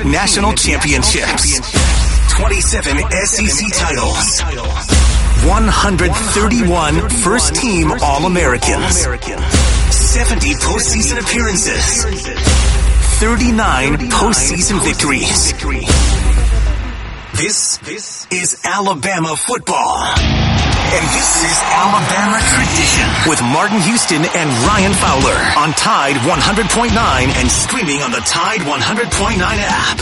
national championships, 27 SEC titles, 131 first-team All-Americans, 70 postseason appearances, 39 postseason victories. This is Alabama football. And this is Alabama tradition with Martin Houston and Ryan Fowler on Tide 100.9 and streaming on the Tide 100.9 app.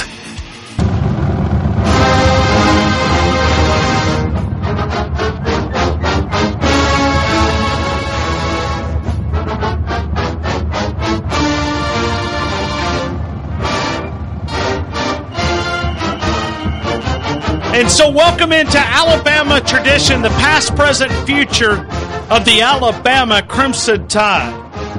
And so welcome into Alabama tradition, the past, present, future of the Alabama Crimson Tide.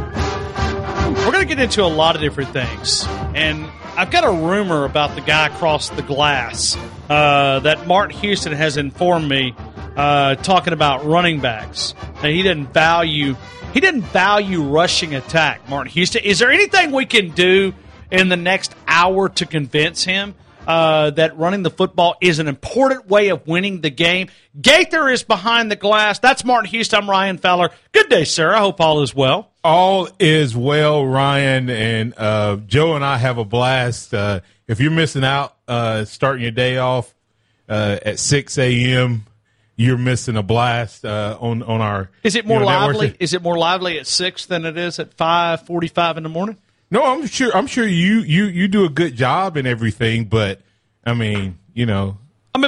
We're going to get into a lot of different things. And I've got a rumor about the guy across the glass that Martin Houston has informed me, talking about running backs. That he didn't value rushing attack, Martin Houston. Is there anything we can do in the next hour to convince him that running the football is an important way of winning the game? Gaither is behind the glass. That's Martin Houston. I'm Ryan Fowler. Good day, sir. I hope all is well. All is well, Ryan, and Joe and I have a blast. If you're missing out starting your day off at 6 a.m., you're missing a blast on our. Is it more lively? Is it more lively at 6 than it is at 5:45 in the morning? No, I'm sure you do a good job and everything, but I mean, Joe and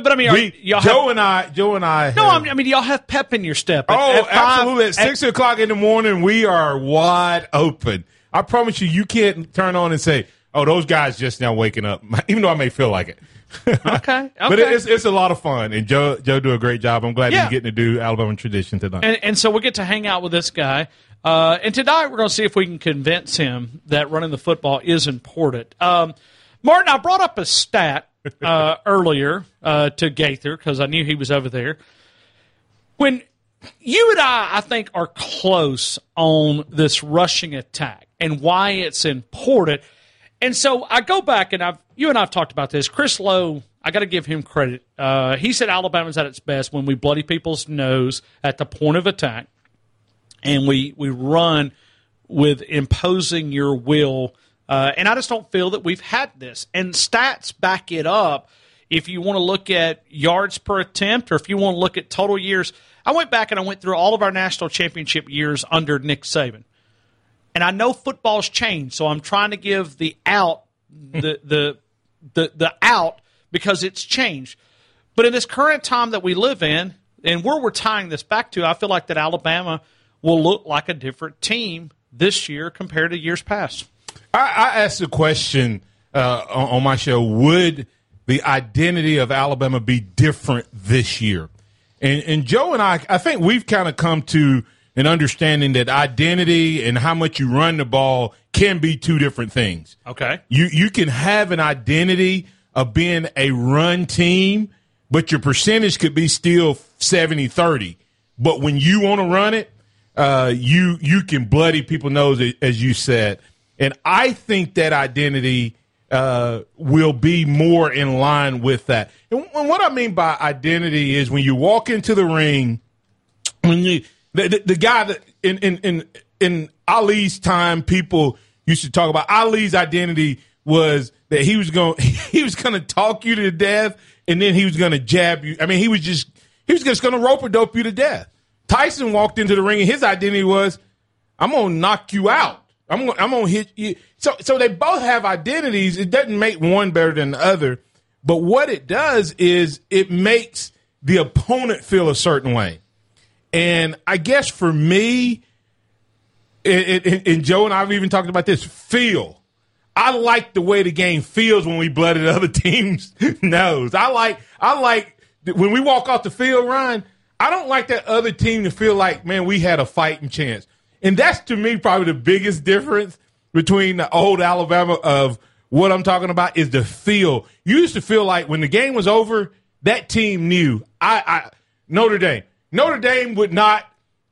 I. Y'all have pep in your step. Absolutely. At 6 o'clock in the morning, we are wide open. I promise you can't turn on and say, "Oh, those guys just now waking up," even though I may feel like it. Okay. But it's a lot of fun, and Joe do a great job. I'm glad he's getting to do Alabama tradition tonight. And so we get to hang out with this guy. And tonight we're going to see if we can convince him that running the football is important. Martin, I brought up a stat earlier to Gaither because I knew he was over there. When you and I think, are close on this rushing attack and why it's important. And so I go back, and you and I have talked about this. Chris Lowe, I got to give him credit. He said Alabama's at its best when we bloody people's nose at the point of attack. And we run with imposing your will. And I just don't feel that we've had this. And stats back it up. If you want to look at yards per attempt or if you want to look at total years, I went back and I went through all of our national championship years under Nick Saban. And I know football's changed, so I'm trying to give the out, the out because it's changed. But in this current time that we live in, and where we're tying this back to, I feel like that Alabama will look like a different team this year compared to years past. I asked the question on my show, would the identity of Alabama be different this year? And Joe and I think we've kind of come to an understanding that identity and how much you run the ball can be two different things. Okay. You can have an identity of being a run team, but your percentage could be still 70-30. But when you want to run it, you can bloody people's nose, as you said. And I think that identity will be more in line with that. And what I mean by identity is when you walk into the ring, when the guy that in Ali's time, people used to talk about Ali's identity was that he was going to talk you to death, and then he was going to jab you. I mean, he was just going to rope a dope you to death. Tyson walked into the ring, and his identity was, I'm going to knock you out. I'm going to hit you. So they both have identities. It doesn't make one better than the other. But what it does is it makes the opponent feel a certain way. And I guess for me, and Joe and I have even talked about this, feel. I like the way the game feels when we blooded other teams' nose. I like when we walk off the field, Ryan, I don't like that other team to feel like, man, we had a fighting chance. And that's, to me, probably the biggest difference between the old Alabama of what I'm talking about is the feel. You used to feel like when the game was over, that team knew. Notre Dame would not,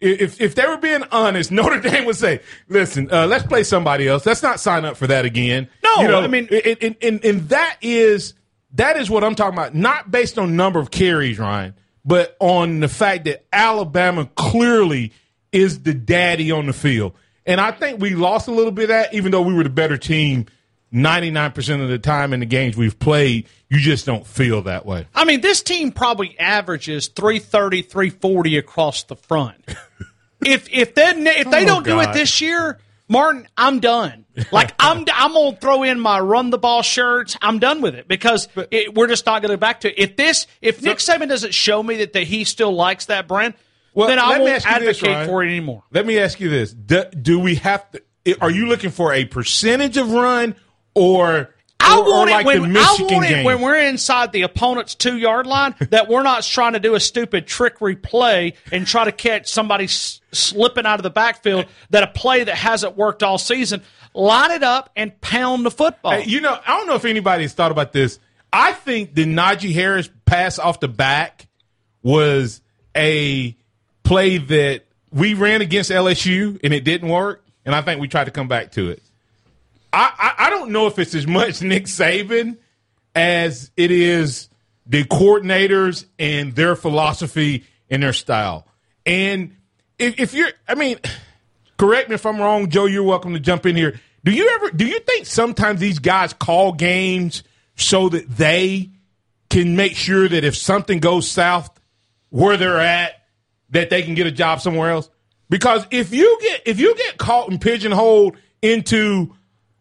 if they were being honest, Notre Dame would say, listen, let's play somebody else. Let's not sign up for that again. No, I mean, and that is what I'm talking about, not based on number of carries, Ryan, but on the fact that Alabama clearly is the daddy on the field. And I think we lost a little bit of that, even though we were the better team 99% of the time in the games we've played. You just don't feel that way. I mean, this team probably averages 330, 340 across the front. if they don't do it this year, Martin, I'm done. Like I'm gonna throw in my run the ball shirts. I'm done with it because we're just not going to go back to it. If Nick Saban doesn't show me that he still likes that brand, then I won't advocate for it anymore. Let me ask you this: do we have to? Are you looking for a percentage of run or? I want it when we're inside the opponent's 2-yard line that we're not trying to do a stupid trickery play and try to catch somebody slipping out of the backfield, that a play that hasn't worked all season. Line it up and pound the football. Hey, I don't know if anybody's thought about this. I think the Najee Harris pass off the back was a play that we ran against LSU and it didn't work, and I think we tried to come back to it. I don't know if it's as much Nick Saban as it is the coordinators and their philosophy and their style. And if you're, correct me if I'm wrong, Joe, you're welcome to jump in here. Do you think sometimes these guys call games so that they can make sure that if something goes south where they're at, that they can get a job somewhere else? Because if you get caught and pigeonholed into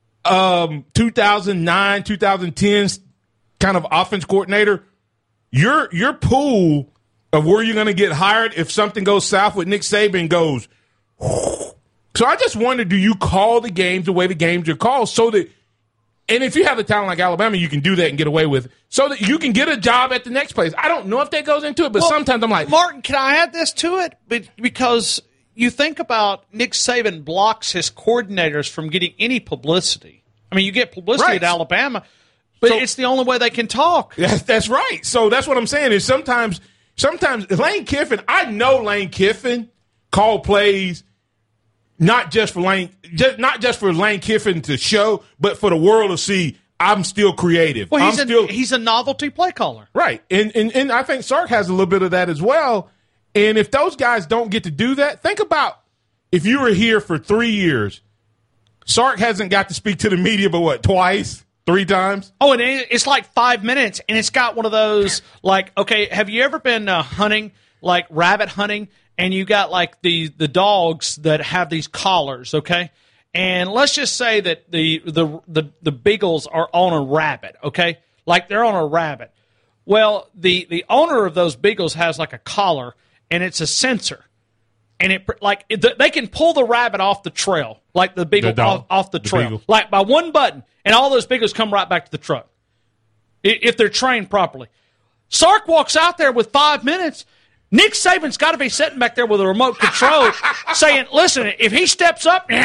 2009, 2010's kind of offense coordinator, your pool of where you're going to get hired if something goes south with Nick Saban goes. So I just wonder, do you call the games the way the games are called so that, and if you have a talent like Alabama, you can do that and get away with it so that you can get a job at the next place. I don't know if that goes into it, but sometimes I'm like, Martin, can I add this to it? Because you think about Nick Saban blocks his coordinators from getting any publicity. I mean, you get publicity at Alabama, but it's the only way they can talk. That's right. So that's what I'm saying is sometimes Lane Kiffin, I know Lane Kiffin called plays not just for Lane Kiffin to show, but for the world to see I'm still creative. Well, he's a novelty play caller. Right. And I think Sark has a little bit of that as well. And if those guys don't get to do that, think about if you were here for 3 years, Sark hasn't got to speak to the media but twice, 3 times? Oh, and it's like 5 minutes, and it's got one of those, like, okay, have you ever been hunting, like rabbit hunting, and you got like the dogs that have these collars, okay? And let's just say that the beagles are on a rabbit, okay? Like they're on a rabbit. Well, the owner of those beagles has like a collar, and it's a sensor. And they can pull the rabbit off the trail, like the beagle off the trail, beagle. Like by one button, and all those beagles come right back to the truck if they're trained properly. Sark walks out there with 5 minutes. Nick Saban's got to be sitting back there with a remote control saying, listen, if he steps up, Lane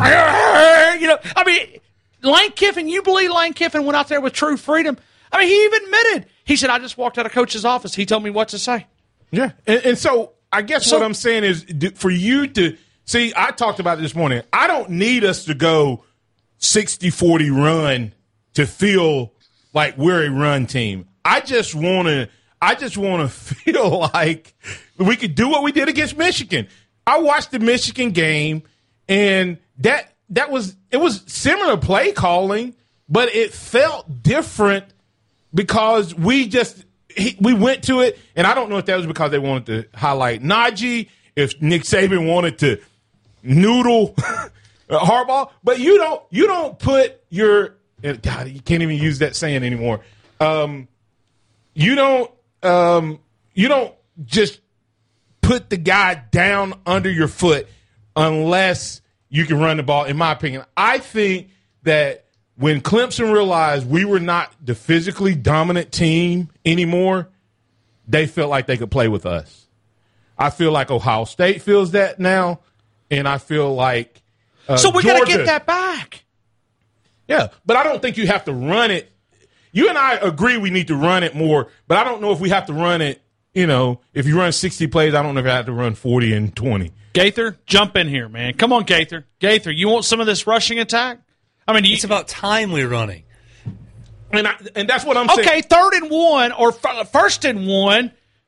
Kiffin, you believe Lane Kiffin went out there with true freedom? I mean, he even admitted. He said, I just walked out of coach's office. He told me what to say. Yeah. And so I guess what I'm saying is for you to see, I talked about it this morning. I don't need us to go 60-40 run to feel like we're a run team. I just want to feel like we could do what we did against Michigan. I watched the Michigan game, and it was similar play calling, but it felt different because we went to it, and I don't know if that was because they wanted to highlight Najee, if Nick Saban wanted to noodle Harbaugh, but you don't put your God, you can't even use that saying anymore. You don't just put the guy down under your foot unless you can run the ball, in my opinion. I think that when Clemson realized we were not the physically dominant team anymore, they felt like they could play with us. I feel like Ohio State feels that now, and I feel like so we got to get that back. Yeah, but I don't think you have to run it. You and I agree we need to run it more, but I don't know if we have to run it if you run 60 plays, I don't know if I have to run 40 and 20. Gaither, jump in here, man. Come on, Gaither. Gaither, you want some of this rushing attack? I mean, it's about timely running. And that's what I'm saying. Okay, 3rd and 1 or 1st and 1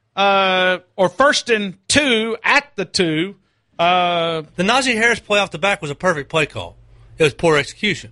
or 1st and 2 at the 2. The Najee Harris play off the back was a perfect play call. It was poor execution.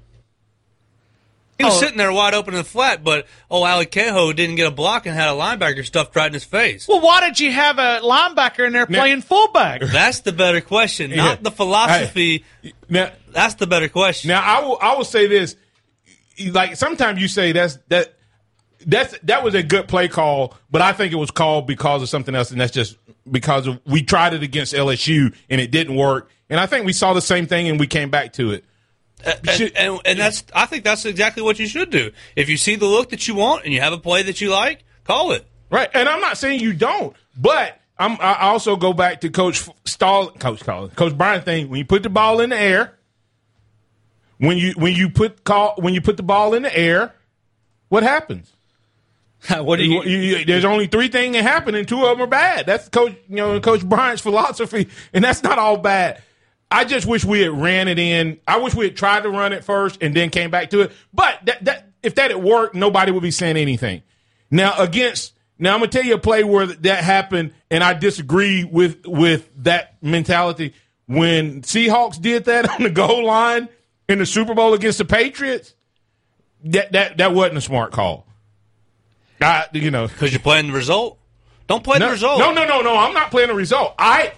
He was sitting there wide open in the flat, but Ali Kehoe didn't get a block and had a linebacker stuffed right in his face. Well, why did you have a linebacker in there playing fullback? That's the better question, not the philosophy. That's the better question. Now, I will say this. Like, sometimes you say that was a good play call, but I think it was called because of something else, and that's just because we tried it against LSU, and it didn't work. And I think we saw the same thing, and we came back to it. And I think that's exactly what you should do. If you see the look that you want and you have a play that you like, call it. Right, and I'm not saying you don't, but I also go back to Coach Bryant thing. When you put the ball in the air, when you put the ball in the air, what happens? What do you? There's only 3 things that happen, and 2 of them are bad. That's Coach Bryant's philosophy, and that's not all bad. I just wish we had ran it in. I wish we had tried to run it first and then came back to it. But if that had worked, nobody would be saying anything. Now I'm gonna tell you a play where that happened, and I disagree with that mentality. When Seahawks did that on the goal line in the Super Bowl against the Patriots, that wasn't a smart call. Because you're playing the result. Don't play the result. No. I'm not playing the result. I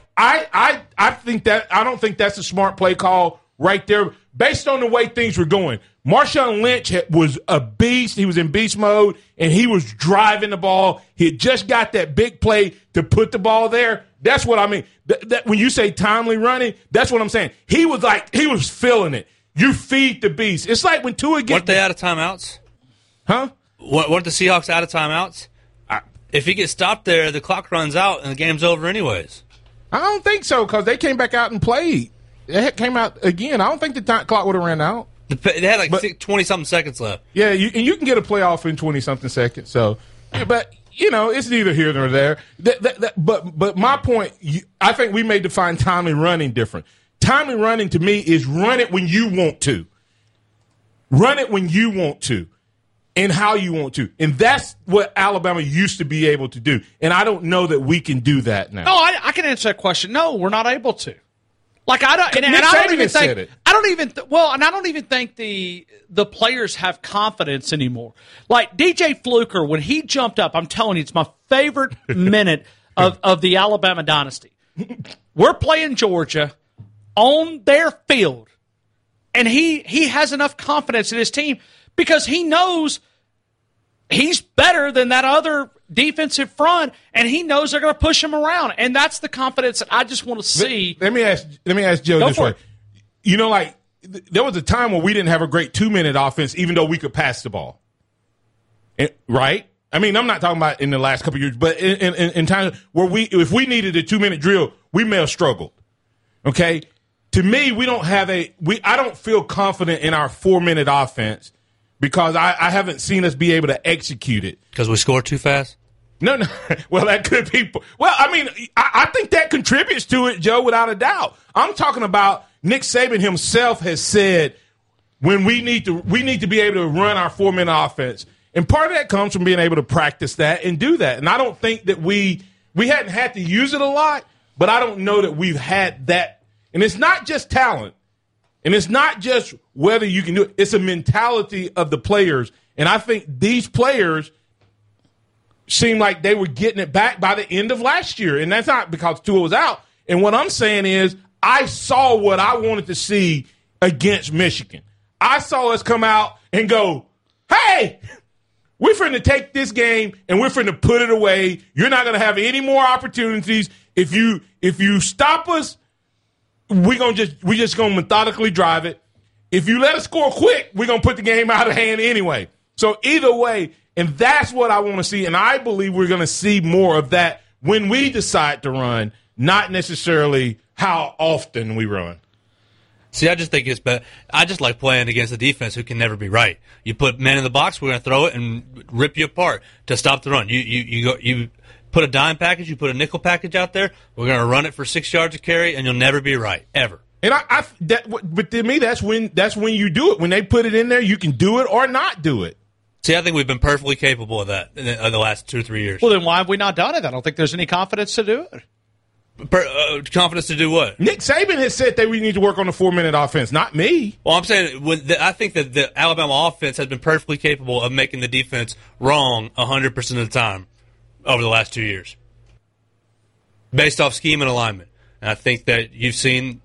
don't think that's a smart play call right there based on the way things were going. Marshawn Lynch was a beast. He was in beast mode, and he was driving the ball. He had just got that big play to put the ball there. That's what I mean. That when you say timely running, that's what I'm saying. He was feeling it. You feed the beast. It's like when Tua gets. Weren't they out of timeouts? Huh? Weren't the Seahawks out of timeouts? If he gets stopped there, the clock runs out and the game's over anyways. I don't think so, because they came back out and played. It came out again. I don't think the clock would have ran out. They had 20-something seconds left. Yeah, you can get a playoff in 20-something seconds. So, but, it's neither here nor there. But my point, I think we may define timely running different. Timely running to me is run it when you want to. Run it when you want to. And how you want to. And that's what Alabama used to be able to do. And I don't know that we can do that now. No, I can answer that question. No, we're not able to. Like, I don't even think the players have confidence anymore. Like DJ Fluker, when he jumped up, I'm telling you, it's my favorite minute of the Alabama dynasty. We're playing Georgia on their field, and he has enough confidence in his team because he knows he's better than that other defensive front, and he knows they're going to push him around. And that's the confidence that I just want to see. Let me ask Joe this way. There was a time where we didn't have a great 2-minute offense, even though we could pass the ball. Right? I mean, I'm not talking about in the last couple of years, but in times where if we needed a 2-minute drill, we may have struggled. Okay? To me, I don't feel confident in our 4-minute offense. Because I haven't seen us be able to execute it. Because we scored too fast? No. Well, that could be. Well, I mean, I think that contributes to it, Joe, without a doubt. I'm talking about Nick Saban himself has said when we need to be able to run our 4-minute offense. And part of that comes from being able to practice that and do that. And I don't think that we hadn't had to use it a lot, but I don't know that we've had that. And it's not just talent. And it's not just whether you can do it. It's a mentality of the players. And I think these players seem like they were getting it back by the end of last year. And that's not because Tua was out. And what I'm saying is I saw what I wanted to see against Michigan. I saw us come out and go, hey, we're finna take this game and we're finna put it away. You're not going to have any more opportunities. If you stop us, we just gonna methodically drive it. If you let us score quick, we're gonna put the game out of hand anyway. So either way, and that's what I want to see, and I believe we're gonna see more of that when we decide to run, not necessarily how often we run. See, I just think it's better. I just like playing against a defense who can never be right. You put men in the box, we're gonna throw it and rip you apart to stop the run. You put a dime package, you put a nickel package out there, we're going to run it for 6 yards of carry, and you'll never be right, ever. And but to me, that's when you do it. When they put it in there, you can do it or not do it. See, I think we've been perfectly capable of that in the last 2 or 3 years. Well, then why have we not done it? I don't think there's any confidence to do it. Confidence to do what? Nick Saban has said that we need to work on the 4-minute offense, not me. Well, I'm saying I think that the Alabama offense has been perfectly capable of making the defense wrong 100% of the time over the last 2 years, based off scheme and alignment. And I think that you've seen,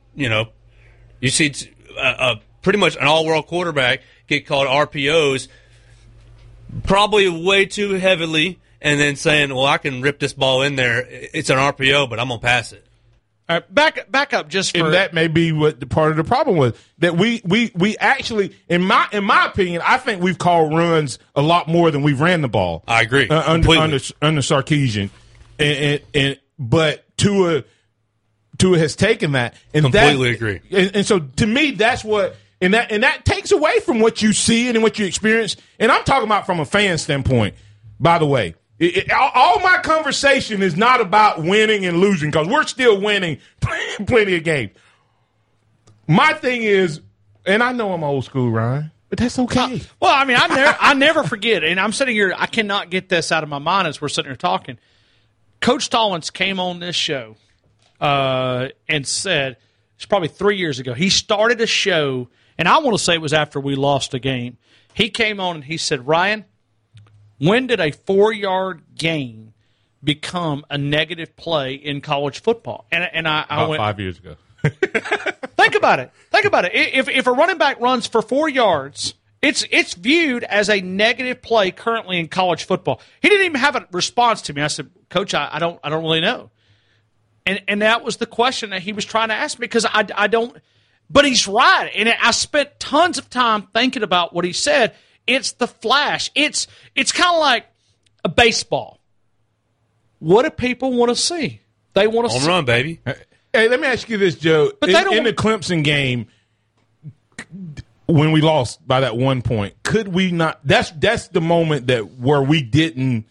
pretty much an all-world quarterback get called RPOs probably way too heavily, and then saying, well, I can rip this ball in there. It's an RPO, but I'm going to pass it. All right, back up just for... And that may be what the part of the problem was. That we actually, in my opinion, I think we've called runs a lot more than we've ran the ball. I agree. Under Sarkisian. But Tua has taken that. And completely agree. And so to me, that's what... And that takes away from what you see and what you experience. And I'm talking about from a fan standpoint, by the way. All my conversation is not about winning and losing, because we're still winning plenty of games. My thing is, and I know I'm old school, Ryan, but that's okay. Well, I mean, I never forget, and I'm sitting here, I cannot get this out of my mind as we're sitting here talking. Coach Stallings came on this show and said, it's probably 3 years ago, he started a show, and I want to say it was after we lost a game. He came on and he said, Ryan, when did a 4-yard gain become a negative play in college football? And I went 5 years ago. Think about it. If a running back runs for 4 yards, it's viewed as a negative play currently in college football. He didn't even have a response to me. I said, Coach, I don't really know. And that was the question that he was trying to ask me, because I don't. But he's right, and I spent tons of time thinking about what he said. It's the flash. It's kind of like a baseball. What do people want to see? They want to home run, baby. Hey, let me ask you this, Joe. In the Clemson game, when we lost by that 1 point, could we not? That's the moment where we didn't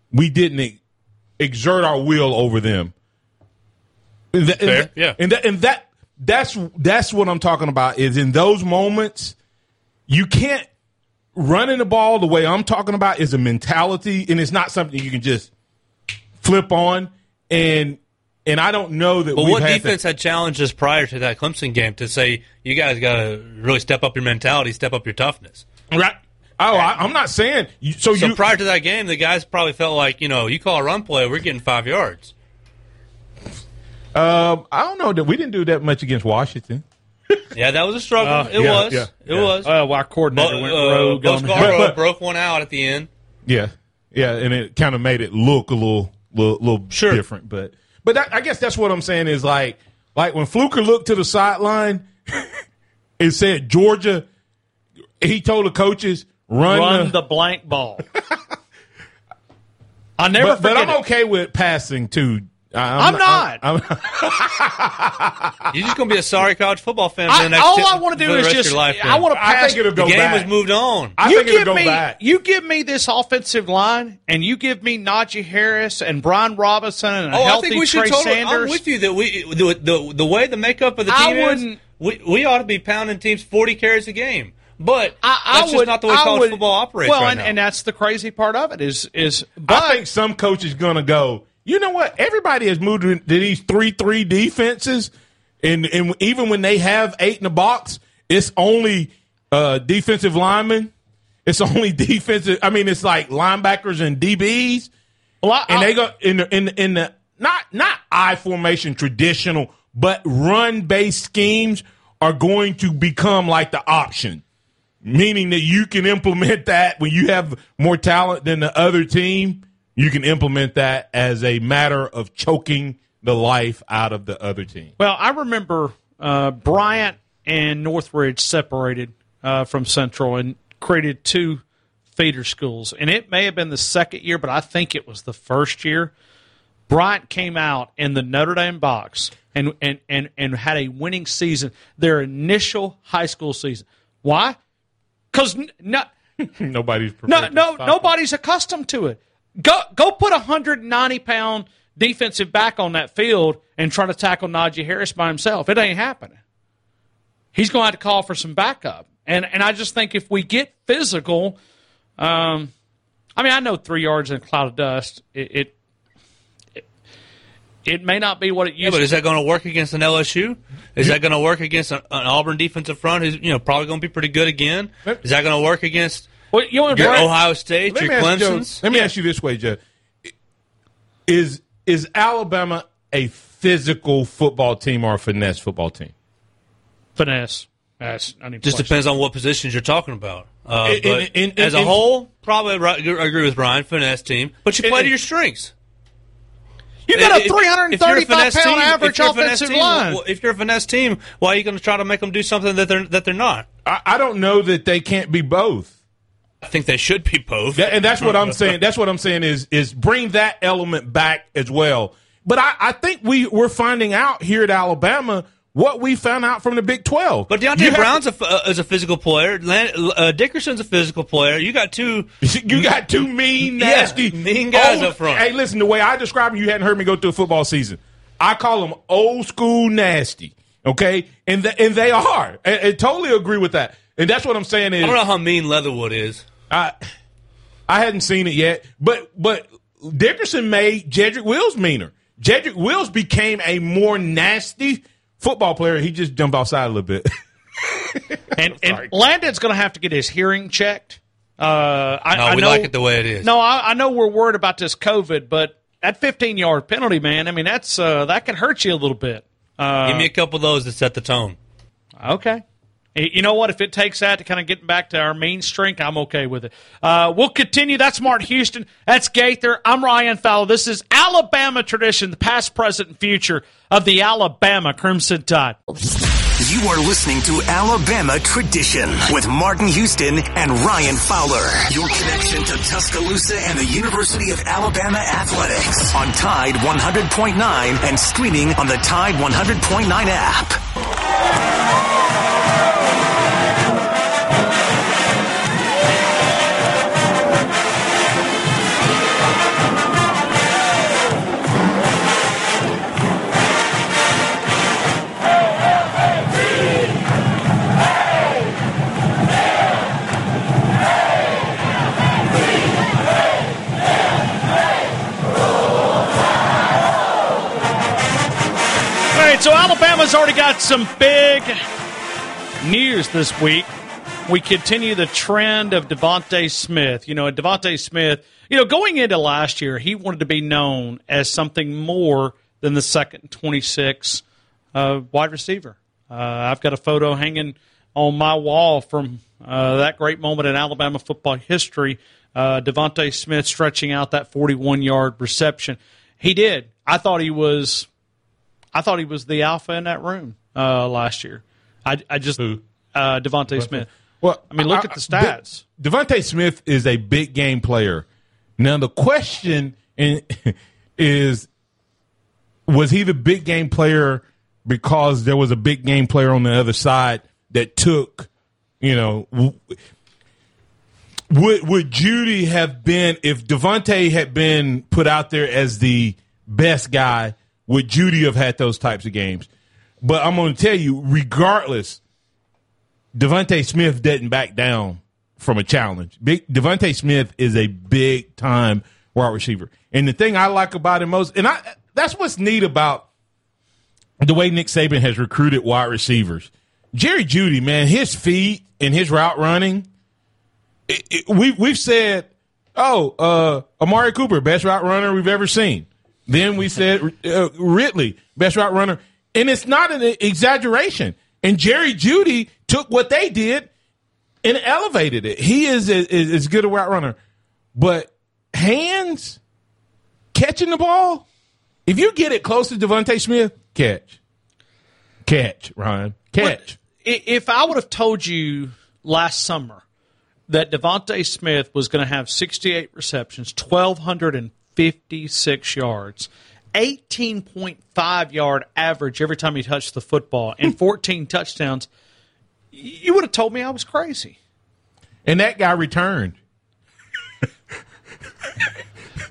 exert our will over them. Fair, yeah. That's what I'm talking about. Is in those moments, you can't. Running the ball the way I'm talking about is a mentality, and it's not something you can just flip on. And I don't know that. But what defense had challenged us prior to that Clemson game to say you guys got to really step up your mentality, step up your toughness? Right. Oh, I'm not saying. So prior to that game, the guys probably felt like, you call a run play, we're getting 5 yards. I don't know that we didn't do that much against Washington. Yeah, that was a struggle. It was. Our coordinator went rogue. Bo Scarborough broke one out at the end. Yeah, and it kind of made it look a little different. But I guess that's what I'm saying is like when Fluker looked to the sideline and said Georgia, he told the coaches run the blank ball. I never forget. But I'm okay with passing too. I'm not. You're just going to be a sorry college football fan for the next all I want to do is just I want to pass. I think it'll go the game back. has moved on. I think it'll go back. You give me this offensive line, and you give me Najee Harris and Brian Robinson and a healthy Trey Sanders. I'm with you that the way the makeup of the team is, we ought to be pounding teams 40 carries a game. But that's just not the way college football operates right now. And that's the crazy part of it is. I think some coach is going to go, you know what? Everybody has moved to these 3-3 defenses, and even when they have 8 in the box, it's only defensive linemen. It's only defensive. I mean, it's like linebackers and DBs. Well, they go in the not I formation traditional, but run based schemes are going to become like the option, meaning that you can implement that when you have more talent than the other team. You can implement that as a matter of choking the life out of the other team. Well, I remember Bryant and Northridge separated from Central and created 2 feeder schools. And it may have been the second year, but I think it was the first year. Bryant came out in the Notre Dame box and had a winning season, their initial high school season. Why? Because nobody's prepared nobody's accustomed to it. Go put a 190-pound defensive back on that field and try to tackle Najee Harris by himself. It ain't happening. He's going to have to call for some backup. And I just think if we get physical, I know 3 yards in a cloud of dust, it may not be what it used to be. But is that going to work against an LSU? Is that going to work against an Auburn defensive front who's probably going to be pretty good again? Is that going to work against your Ohio State, your Clemson's? Let me ask you this way, Joe. Is Alabama a physical football team or a finesse football team? Finesse. Just depends on what positions you're talking about. As a whole, probably I agree with Ryan, finesse team. But you play to your strengths. You got a 335-pound average offensive line. If you're a finesse team, why are you going to try to make them do something that they're not? I don't know that they can't be both. I think they should be both. And that's what I'm saying. That's what I'm saying is bring that element back as well. But I think we're finding out here at Alabama what we found out from the Big 12. But Deontay Brown's is a physical player. Dickerson's a physical player. You got two mean, nasty, mean guys up front. Hey, listen, the way I describe them, you hadn't heard me go through a football season. I call them old school nasty. Okay, and they are. I totally agree with that. And that's what I'm saying is I don't know how mean Leatherwood is. I hadn't seen it yet, but Dickerson made Jedrick Wills meaner. Jedrick Wills became a more nasty football player. He just jumped outside a little bit. and Landon's going to have to get his hearing checked. I know, like it the way it is. No, I know we're worried about this COVID, but that 15-yard penalty, man, I mean, that's that can hurt you a little bit. Give me a couple of those that set the tone. Okay. You know what? If it takes that to kind of get back to our main strength, I'm okay with it. We'll continue. That's Martin Houston. That's Gaither. I'm Ryan Fowler. This is Alabama tradition, the past, present, and future of the Alabama Crimson Tide. You are listening to Alabama Tradition with Martin Houston and Ryan Fowler. Your connection to Tuscaloosa and the University of Alabama Athletics on Tide 100.9 and streaming on the Tide 100.9 app. So Alabama's already got some big news this week. We continue the trend of Devontae Smith. Devontae Smith, going into last year, he wanted to be known as something more than the second 26 wide receiver. I've got a photo hanging on my wall from that great moment in Alabama football history. Devontae Smith stretching out that 41-yard reception. He did. I thought he was the alpha in that room last year. Devontae Smith. Well, look at the stats. Devontae Smith is a big game player. Now the question is, was he the big game player because there was a big game player on the other side that took, would Judy have been, if Devontae had been put out there as the best guy, would Judy have had those types of games? But I'm going to tell you, regardless, Devontae Smith didn't back down from a challenge. Devontae Smith is a big-time wide receiver. And the thing I like about him most, and that's what's neat about the way Nick Saban has recruited wide receivers. Jerry Jeudy, man, his feet and his route running, we've said, Amari Cooper, best route runner we've ever seen. Then we said Ridley, best route runner. And it's not an exaggeration. And Jerry Jeudy took what they did and elevated it. He is as good a route runner. But hands, catching the ball, if you get it close to Devontae Smith, catch. Catch, Ryan. Catch. If I would have told you last summer that Devontae Smith was going to have 68 receptions, 1,256 yards, 18.5-yard average every time he touched the football, and 14 touchdowns, you would have told me I was crazy. And that guy returned.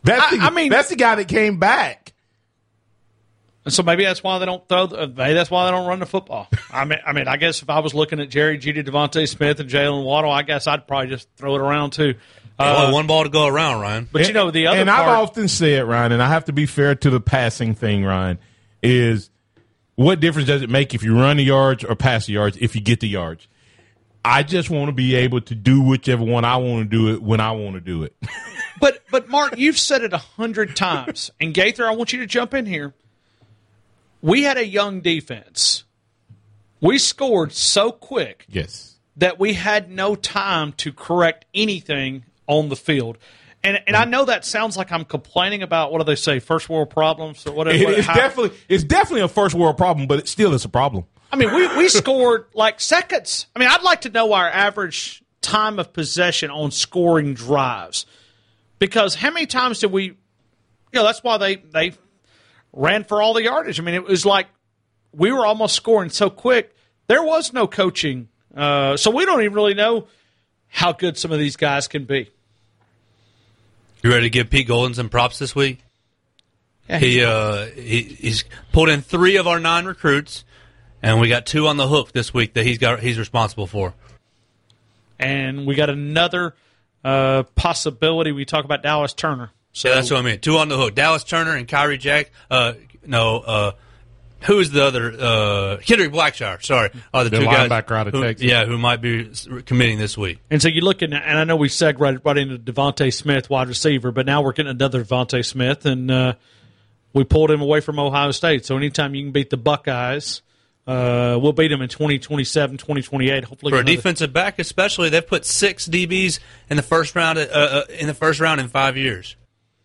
That's the guy that came back. And so maybe that's why they don't that's why they don't run the football. I mean, I guess if I was looking at Jerry Jeudy, Devontae Smith, and Jalen Waddle, I guess I'd probably just throw it around too. Only one ball to go around, Ryan. But the other and part, I've often said, Ryan, and I have to be fair to the passing thing, Ryan, is what difference does it make if you run the yards or pass the yards if you get the yards? I just want to be able to do whichever one I want to do it when I want to do it. But Mark, you've said it 100 times, and Gaither, I want you to jump in here. We had a young defense. We scored so quick that we had no time to correct anything on the field. And I know that sounds like I'm complaining about, what do they say, first world problems or whatever. It's definitely a first world problem, but it still is a problem. I mean, we scored like seconds. I mean, I'd like to know our average time of possession on scoring drives. Because how many times did we, that's why they ran for all the yardage. I mean, it was like we were almost scoring so quick. There was no coaching. So we don't even really know how good some of these guys can be. You ready to give Pete Golden some props this week? Yeah, he's pulled in 3 of our 9 recruits, and we got 2 on the hook this week that he's responsible for. And we got another possibility. We talk about Dallas Turner. So, yeah, that's what I mean. 2 on the hook. Dallas Turner and Kyrie Jack. Who is the other? Kendrick Blackshire. Sorry, are the 2 guys out of Texas. Yeah, who might be committing this week. And so you look at, and I know we segued right into Devontae Smith, wide receiver, but now we're getting another Devontae Smith, and we pulled him away from Ohio State. So anytime you can beat the Buckeyes, we'll beat them in 2027, 2028. Hopefully, for a defensive back, especially, they've put 6 DBs in the first round in 5 years.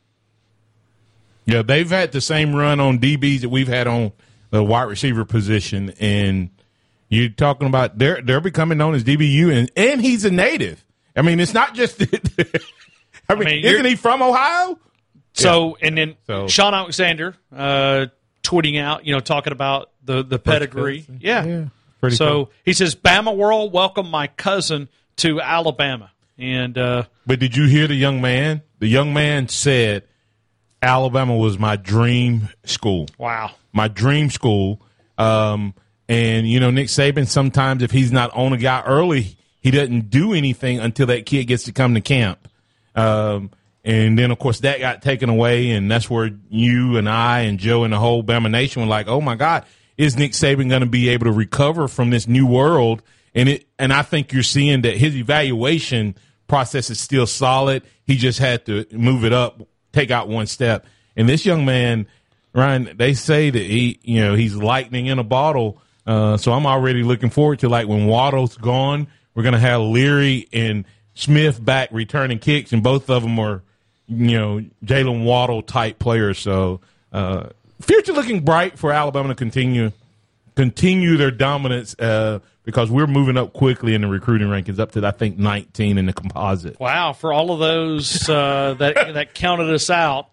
Yeah, they've had the same run on DBs that we've had on the wide receiver position, and you're talking about they're becoming known as DBU, and he's a native. I mean, it's not just. I mean, isn't he from Ohio? So, yeah. And then Sean Alexander tweeting out, talking about the pedigree. Yeah. Pretty cool. He says, "Bama World, welcome my cousin to Alabama." And but did you hear the young man? The young man said, Alabama was my dream school. Wow. My dream school. And, Nick Saban, sometimes if he's not on a guy early, he doesn't do anything until that kid gets to come to camp. And then, of course, that got taken away, and that's where you and I and Joe and the whole Bama Nation were like, oh, my God, is Nick Saban going to be able to recover from this new world? And I think you're seeing that his evaluation process is still solid. He just had to move it up, take out one step. And this young man, Ryan, they say that he's lightning in a bottle. So I'm already looking forward to, like, when Waddle's gone, we're going to have Leary and Smith back returning kicks, and both of them are, Jalen Waddle type players. So future looking bright for Alabama to continue their dominance because we're moving up quickly in the recruiting rankings, up to, I think, 19 in the composite. Wow, for all of those that counted us out.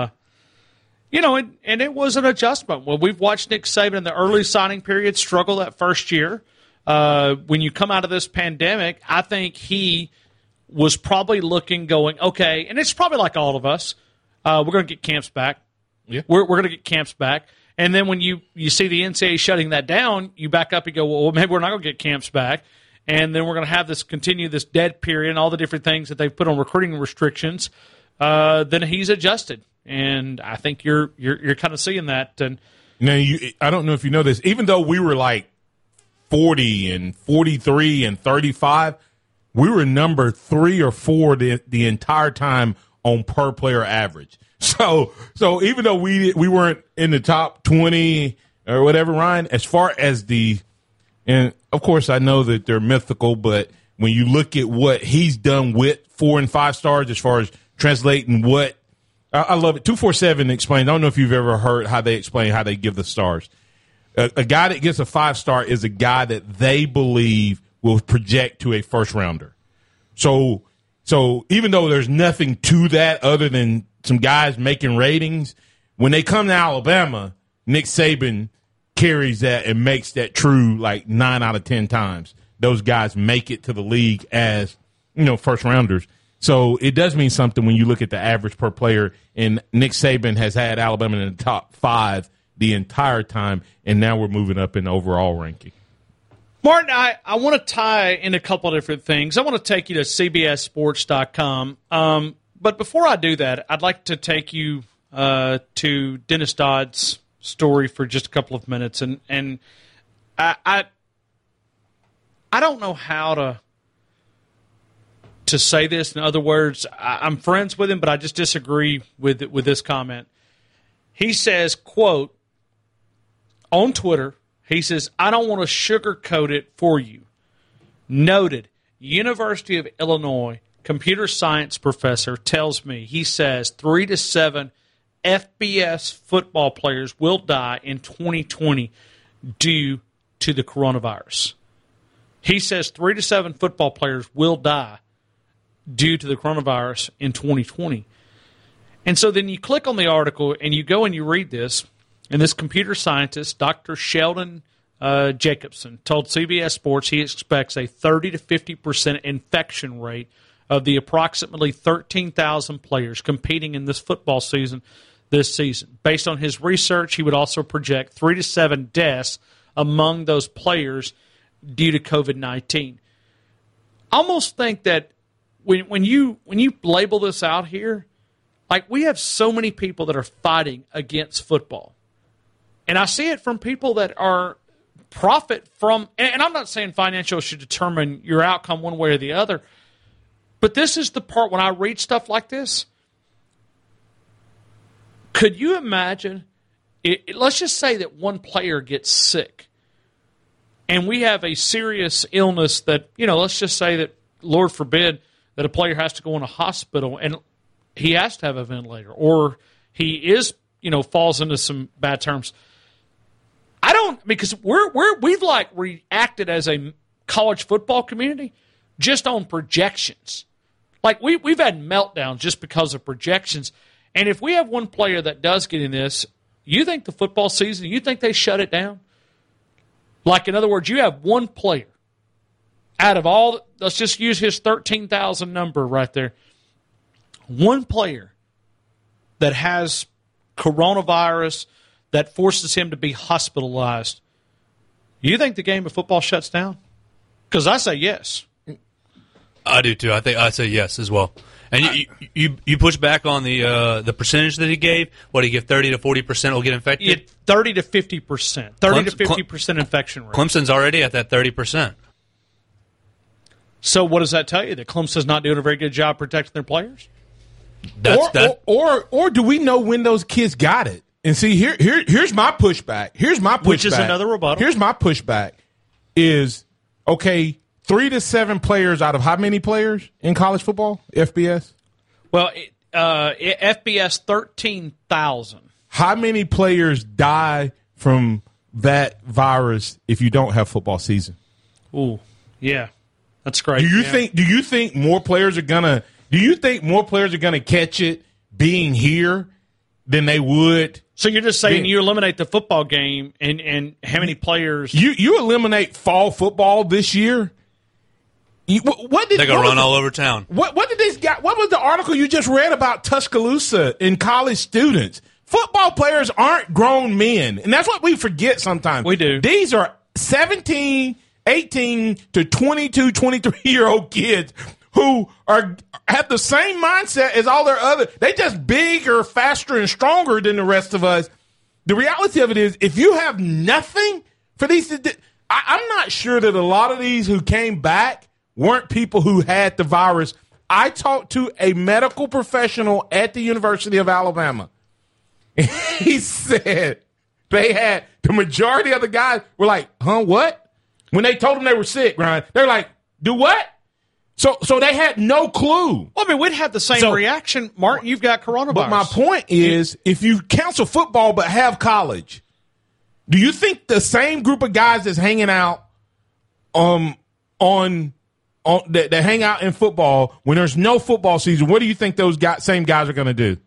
And it was an adjustment. Well, we've watched Nick Saban in the early signing period struggle that first year. When you come out of this pandemic, I think he was probably going, okay, and it's probably like all of us. We're going to get camps back. Yeah. We're going to get camps back. And then when you see the NCAA shutting that down, you back up and go, well, maybe we're not going to get camps back. And then we're going to have continue this dead period and all the different things that they've put on recruiting restrictions. Then he's adjusted. And I think you're kind of seeing that. And now, I don't know if you know this, even though we were like 40 and 43 and 35, we were number 3 or 4 the entire time on per player average. So even though we weren't in the top 20 or whatever, Ryan, as far as and of course I know that they're mythical, but when you look at what he's done with 4 and 5 stars, as far as translating what I love it. 247 explains. I don't know if you've ever heard how they explain how they give the stars. A guy that gets a 5-star is a guy that they believe will project to a first rounder. So even though there's nothing to that other than some guys making ratings, when they come to Alabama, Nick Saban carries that and makes that true like 9 out of 10 times. Those guys make it to the league as, first rounders. So it does mean something when you look at the average per player, and Nick Saban has had Alabama in the top 5 the entire time, and now we're moving up in the overall ranking. Martin, I want to tie in a couple of different things. I want to take you to CBSSports.com. But before I do that, I'd like to take you to Dennis Dodd's story for just a couple of minutes. And I don't know how to say this. In other words, I'm friends with him, but I just disagree with this comment. He says, quote, on Twitter, he says, I don't want to sugarcoat it for you. Noted, University of Illinois computer science professor tells me, he says 3 to 7 FBS football players will die in 2020 due to the coronavirus. He says 3 to 7 football players will die due to the coronavirus in 2020. And so then you click on the article and you go and you read this, and this computer scientist, Dr. Sheldon Jacobson, told CBS Sports he expects a 30 to 50% infection rate of the approximately 13,000 players competing in this football season this season. Based on his research, he would also project 3 to 7 deaths among those players due to COVID-19. I almost think that when you label this out here, like, we have so many people that are fighting against football. And I see it from people that are profit from, and I'm not saying financial should determine your outcome one way or the other, but this is the part when I read stuff like this. Could you imagine, let's just say that one player gets sick, and we have a serious illness that, let's just say that, Lord forbid, that a player has to go in a hospital and he has to have a ventilator, or he is, falls into some bad terms. I don't, because we've like reacted as a college football community just on projections. Like we've had meltdowns just because of projections. And if we have one player that does get in this, you think the football season, you think they shut it down? Like, in other words, you have one player out of all, let's just use his 13,000 number right there. One player that has coronavirus that forces him to be hospitalized. You think the game of football shuts down? Because I say yes. I do too. I say yes as well. And you push back on the percentage that he gave. What, he give 30 to 40% will get infected? 30 to 50%. 30 to 50% infection rate. Clemson's already at that 30%. So what does that tell you? That Clemson's not doing a very good job protecting their players? Or do we know when those kids got it? And see, here's my pushback. Which is another rebuttal. Here's my pushback is, okay, 3 to 7 players out of how many players in college football, FBS? Well, FBS 13,000. How many players die from that virus if you don't have football season? Ooh, yeah, that's great. Do you think more players are gonna catch it being here than they would? So you're just saying you eliminate the football game and how many players? You eliminate fall football this year. They're gonna run all over town. What did this guy? What was the article you just read about Tuscaloosa and college students? Football players aren't grown men, and that's what we forget sometimes. We do. These are 17, 18 to 22, 23-year-old kids who have the same mindset as all their other. They just bigger, faster, and stronger than the rest of us. The reality of it is, if you have nothing for these, I'm not sure that a lot of these who came back weren't people who had the virus. I talked to a medical professional at the University of Alabama. He said the majority of the guys were like, huh, what? When they told them they were sick, Ryan, they're like, do what? So they had no clue. Well, I mean, we'd have the same reaction. Martin, you've got coronavirus. But my point is, if you cancel football but have college, do you think the same group of guys that's hanging out that hang out in football when there's no football season, what do you think those same guys are going to do?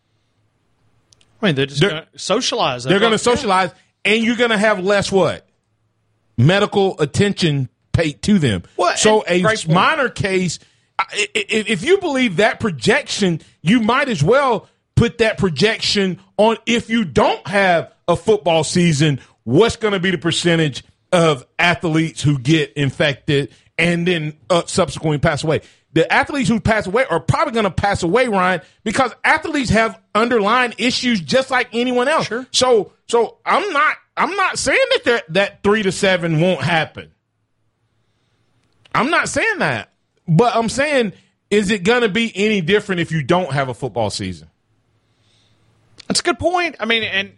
I mean, they're just going to socialize. They're going to socialize, and you're going to have less what? Medical attention paid to them. Well, so a minor case if you believe that projection, you might as well put that projection on if you don't have a football season, what's going to be the percentage of athletes who get infected and then subsequently pass away. The athletes who pass away are probably going to pass away, Ryan, because athletes have underlying issues just like anyone else. Sure. So I'm not saying that 3 to 7 won't happen. I'm not saying that. But I'm saying, is it going to be any different if you don't have a football season? That's a good point. I mean,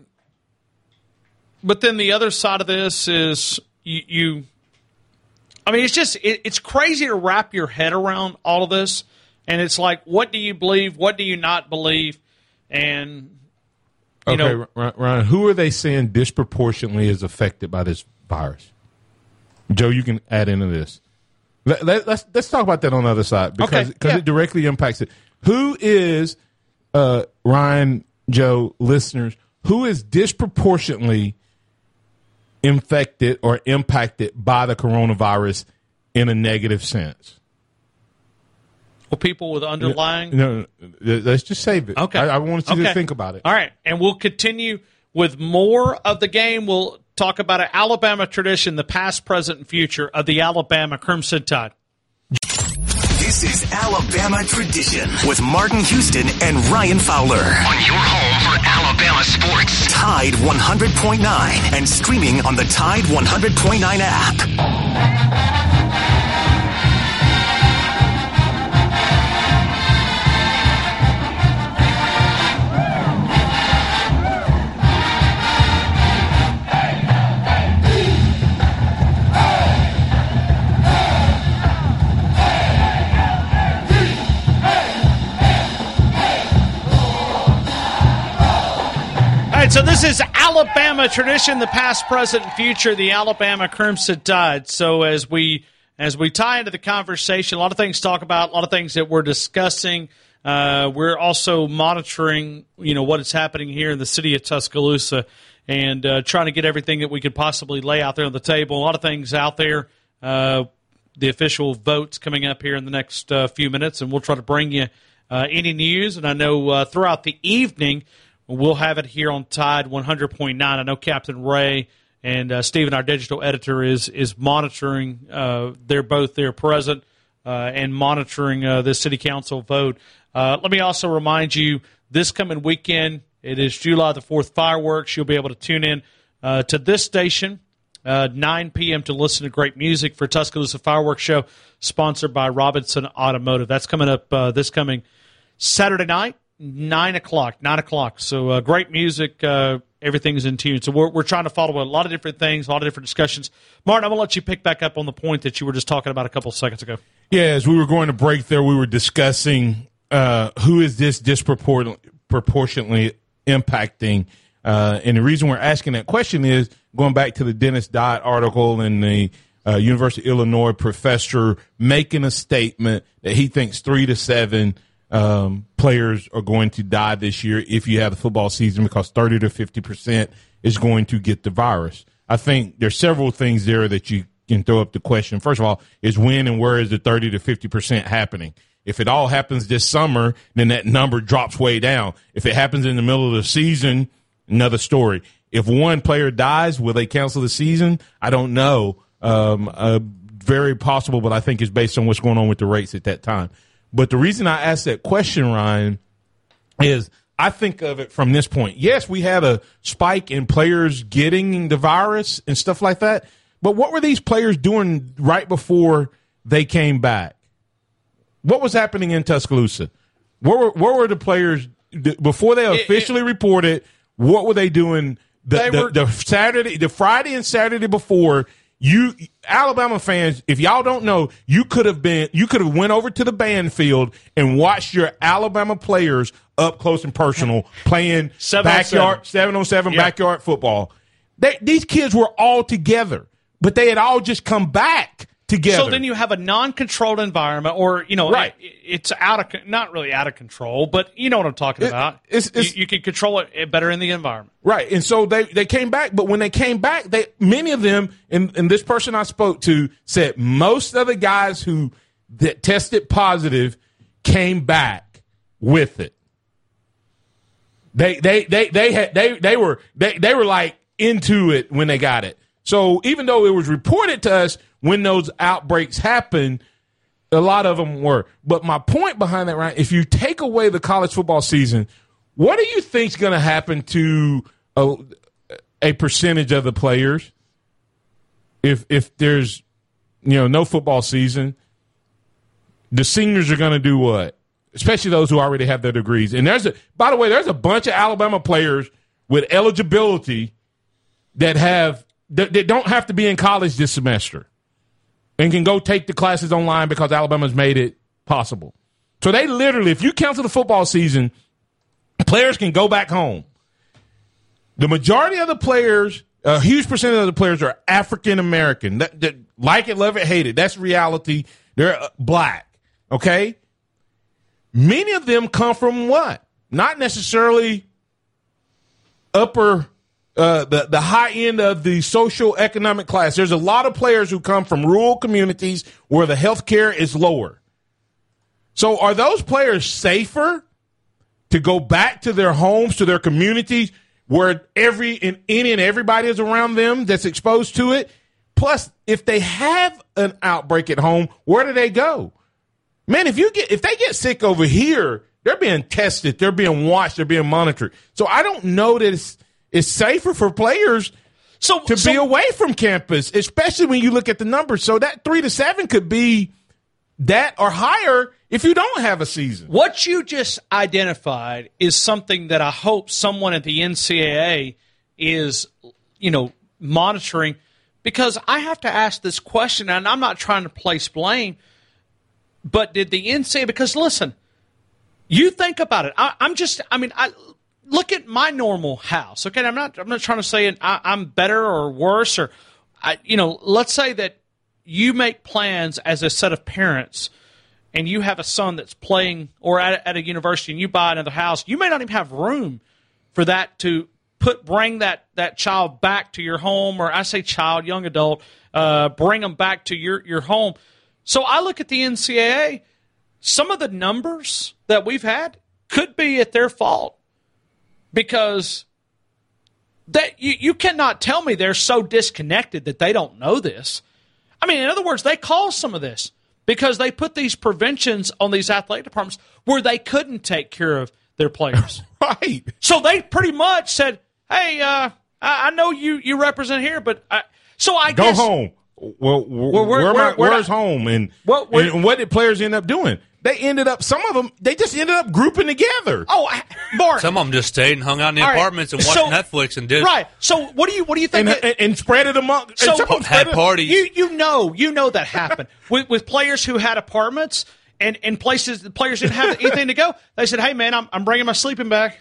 but then the other side of this is I mean, it's crazy to wrap your head around all of this. And it's like, what do you believe? What do you not believe? And, you know. Ryan, who are they saying disproportionately is affected by this virus? Joe, you can add into this. Let's talk about that on the other side because it directly impacts it. Who is, Ryan, Joe, listeners, who is disproportionately infected or impacted by the coronavirus in a negative sense? Well, people with underlying. No, let's just save it. Okay, I want you to think about it. All right, and we'll continue with more of the game. We'll talk about an Alabama tradition, the past, present, and future of the Alabama Crimson Tide. This is Alabama Tradition with Martin Houston and Ryan Fowler on your home for Alabama sports. Tide 100.9 and streaming on the Tide 100.9 app. So this is Alabama Tradition, the past, present, and future, the Alabama Crimson Tide. So as we tie into the conversation, a lot of things to talk about, a lot of things that we're discussing. We're also monitoring, what is happening here in the city of Tuscaloosa and trying to get everything that we could possibly lay out there on the table. A lot of things out there. The official votes coming up here in the next few minutes, and we'll try to bring you any news. And I know throughout the evening, we'll have it here on Tide 100.9. I know Captain Ray and Stephen, our digital editor, is monitoring. They're both there present and monitoring this city council vote. Let me also remind you, this coming weekend, it is July the 4th fireworks. You'll be able to tune in to this station, 9 p.m. to listen to great music for Tuscaloosa Fireworks Show, sponsored by Robinson Automotive. That's coming up this coming Saturday night. 9 o'clock. So great music. Everything's in tune. So we're trying to follow a lot of different things, a lot of different discussions. Martin, I'm going to let you pick back up on the point that you were just talking about a couple of seconds ago. Yeah, as we were going to break there, we were discussing who is this disproportionately impacting. And the reason we're asking that question is going back to the Dennis Dodd article and the University of Illinois professor making a statement that he thinks 3 to 7 players are going to die this year if you have the football season because 30 to 50% is going to get the virus. I think there's several things there that you can throw up the question. First of all, is when and where is the 30 to 50% happening? If it all happens this summer, then that number drops way down. If it happens in the middle of the season, another story. If one player dies, will they cancel the season? I don't know. Very possible, but I think it's based on what's going on with the rates at that time. But the reason I asked that question, Ryan, is I think of it from this point. Yes, we had a spike in players getting the virus and stuff like that. But what were these players doing right before they came back? What was happening in Tuscaloosa? What were the players before they officially reported? What were they doing the Friday and Saturday before? You Alabama fans, if y'all don't know, you could have went over to the band field and watched your Alabama players up close and personal playing 7-on-7 backyard football. These kids were all together, but they had all just come back together. So then you have a non-controlled environment, or right. It's not really out of control, but you know what I'm talking about. You can control it better in the environment, right? And so they came back, but when they came back, many of them, and this person I spoke to said most of the guys who that tested positive came back with it. They were like into it when they got it. So even though it was reported to us when those outbreaks happened, a lot of them were. But my point behind that, Ryan, if you take away the college football season, what do you think is going to happen to a percentage of the players if there's no football season? The seniors are going to do what? Especially those who already have their degrees. And by the way, there's a bunch of Alabama players with eligibility that don't have to be in college this semester and can go take the classes online because Alabama's made it possible. So they literally, if you cancel the football season, players can go back home. The majority of the players, a huge percentage of the players are African American. Like it, love it, hate it. That's reality. They're black. Okay? Many of them come from what? Not necessarily upper, the high end of the social economic class. There's a lot of players who come from rural communities where the health care is lower. So are those players safer to go back to their homes, to their communities, where any and everybody is around them that's exposed to it? Plus, if they have an outbreak at home, where do they go? Man, if they get sick over here, they're being tested, they're being watched, they're being monitored. So I don't know that it's safer for players to be away from campus, especially when you look at the numbers. So that 3 to 7 could be that or higher if you don't have a season. What you just identified is something that I hope someone at the NCAA is, monitoring, because I have to ask this question, and I'm not trying to place blame, but did the NCAA, because listen, you think about it. I look at my normal house. Okay, I'm not trying to say I'm better or worse, or let's say that you make plans as a set of parents, and you have a son that's playing or at a university, and you buy another house. You may not even have room for that to bring that child back to your home, or I say child, young adult, bring them back to your home. So I look at the NCAA, some of the numbers that we've had could be at their fault, because that you cannot tell me they're so disconnected that they don't know this. I mean, in other words, they caused some of this because they put these preventions on these athletic departments where they couldn't take care of their players. Right. So they pretty much said, hey, I know you represent here, but I guess. Go home. Well, where's home? And what did players end up doing? They ended up, some of them, they just ended up grouping together. Oh, Mark. Some of them just stayed and hung out in the apartments and watched Netflix and did. Right. So what do you think? And spread it among. So had parties. You know that happened with players who had apartments and places. The players didn't have anything to go. They said, "Hey, man, I'm bringing my sleeping bag,"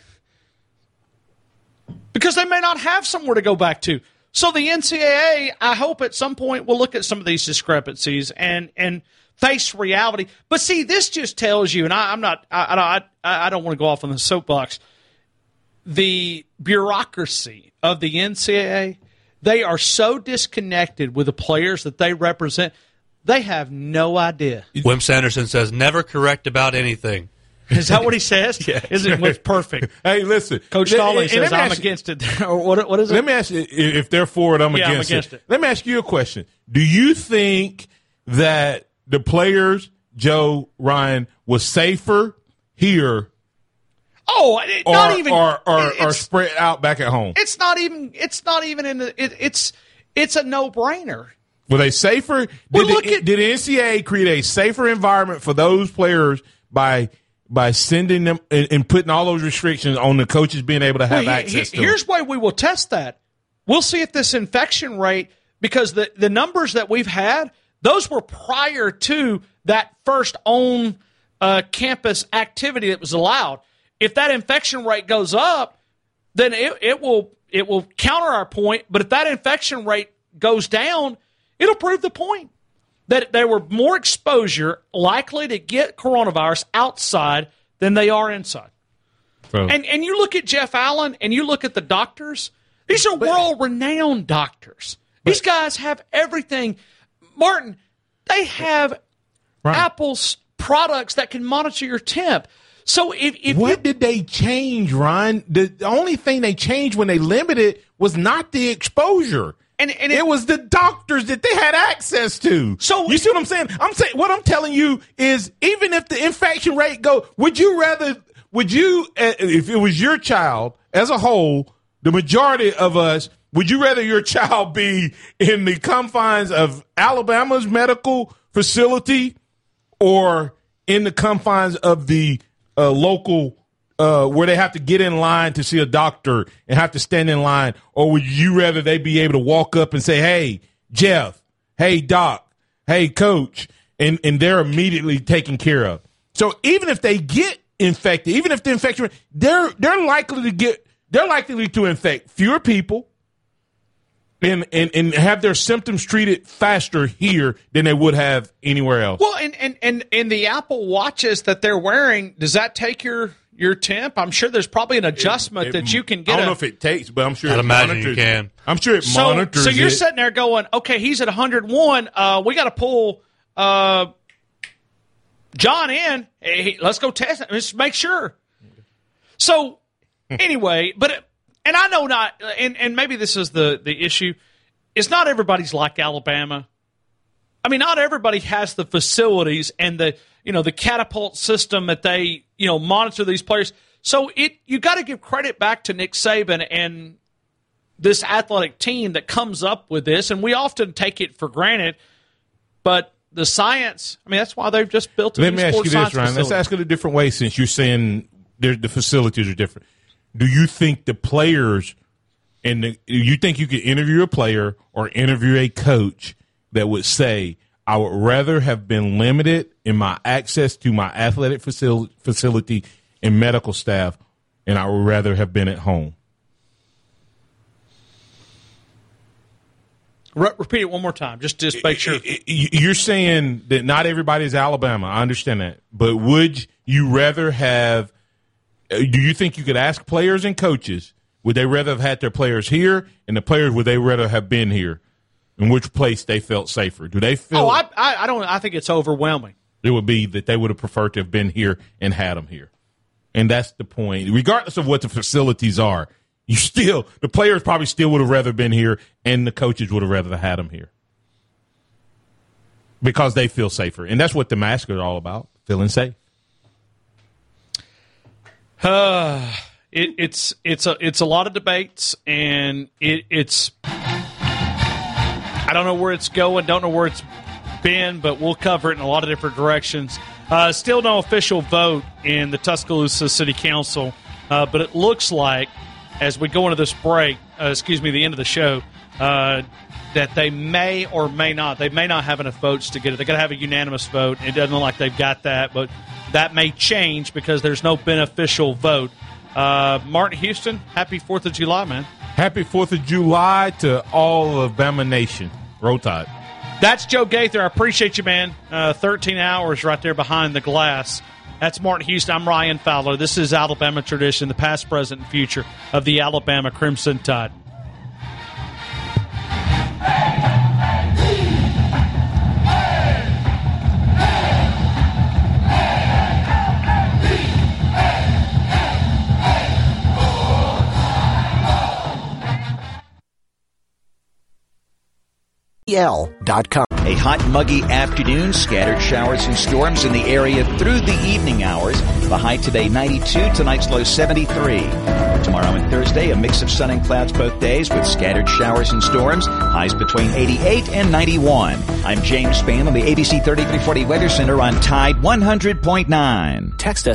because they may not have somewhere to go back to. So the NCAA, I hope at some point, will look at some of these discrepancies and face reality. But see, this just tells you, and I don't want to go off on the soapbox, the bureaucracy of the NCAA, they are so disconnected with the players that they represent, they have no idea. Wim Sanderson says, never correct about anything. Is that what he says? Yeah. Isn't it perfect? Hey, listen. Coach Stallings says, I'm against it. What is it? Let me ask you, if they're for it, I'm against it. Let me ask you a question. Do you think that the players, Joe, Ryan, was safer here? Oh, not even. Or spread out back at home? It's not even in the. It's a no-brainer. Were they safer? Did the NCAA create a safer environment for those players by sending them and putting all those restrictions on the coaches being able to have access to them? Here's why we will test that. We'll see if this infection rate, because the numbers that we've had, those were prior to that first on-campus activity that was allowed. If that infection rate goes up, then it will counter our point. But if that infection rate goes down, it'll prove the point that there were more exposure likely to get coronavirus outside than they are inside. Bro. And you look at Jeff Allen and you look at the doctors, these are world-renowned doctors. These guys have everything. Martin, they have Apple's products that can monitor your temp. So if what did they change, Ron? The only thing they changed when they limited was not the exposure. And it was the doctors that they had access to. So you see what I'm saying? What I'm telling you is, even if the infection rate would you, if it was your child as a whole, the majority of us, would you rather your child be in the confines of Alabama's medical facility or in the confines of the local where they have to get in line to see a doctor and have to stand in line? Or would you rather they be able to walk up and say, hey, Jeff, hey, doc, hey, coach, and they're immediately taken care of? So even if they get infected, even if the infection, they're likely to infect fewer people and have their symptoms treated faster here than they would have anywhere else. Well, and the Apple Watches that they're wearing, does that take your temp? I'm sure there's probably an adjustment that you can get. I don't know if it takes, but I'm sure I'd imagine you can. I'm sure it monitors. So you're sitting there going, okay, he's at 101. We got to pull John in. Hey, let's go test it. Let's make sure. So anyway, and I know not, and maybe this is the issue, is not everybody's like Alabama. I mean, not everybody has the facilities and the catapult system that they, monitor these players. So you got to give credit back to Nick Saban and this athletic team that comes up with this, and we often take it for granted. But the science, that's why they've just built a new sports science facility. Let me ask you this, Ryan. Let's ask it a different way, since you're saying the facilities are different. Do you think the players you think you could interview a player or interview a coach that would say, I would rather have been limited in my access to my athletic facility and medical staff, and I would rather have been at home? Repeat it one more time, just to make sure. You're saying that not everybody is Alabama. I understand that. But would you rather have – do you think you could ask players and coaches, would they rather have had their players here, and the players, would they rather have been here? In which place they felt safer? Do they feel? I don't. I think it's overwhelming. It would be that they would have preferred to have been here and had them here, and that's the point. Regardless of what the facilities are, the players probably still would have rather been here, and the coaches would have rather had them here because they feel safer, and that's what the mask is all about: feeling safe. It's a lot of debates, and it's. I don't know where it's going, don't know where it's been, but we'll cover it in a lot of different directions. Still no official vote in the Tuscaloosa City Council, but it looks like, as we go into this break, the end of the show, that they may or may not. They may not have enough votes to get it. They've got to have a unanimous vote. It doesn't look like they've got that, but that may change because there's no beneficial vote. Martin Houston, happy 4th of July, man. Happy 4th of July to all of Bama Nation. Roll Tide. That's Joe Gaither. I appreciate you, man. 13 hours right there behind the glass. That's Martin Houston. I'm Ryan Fowler. This is Alabama Tradition, the past, present, and future of the Alabama Crimson Tide. EL.com. A hot, muggy afternoon, scattered showers and storms in the area through the evening hours. The high today 92, tonight's low 73. Tomorrow and Thursday, a mix of sun and clouds both days with scattered showers and storms. Highs between 88 and 91. I'm James Spann on the ABC 3340 Weather Center on Tide 100.9. Text us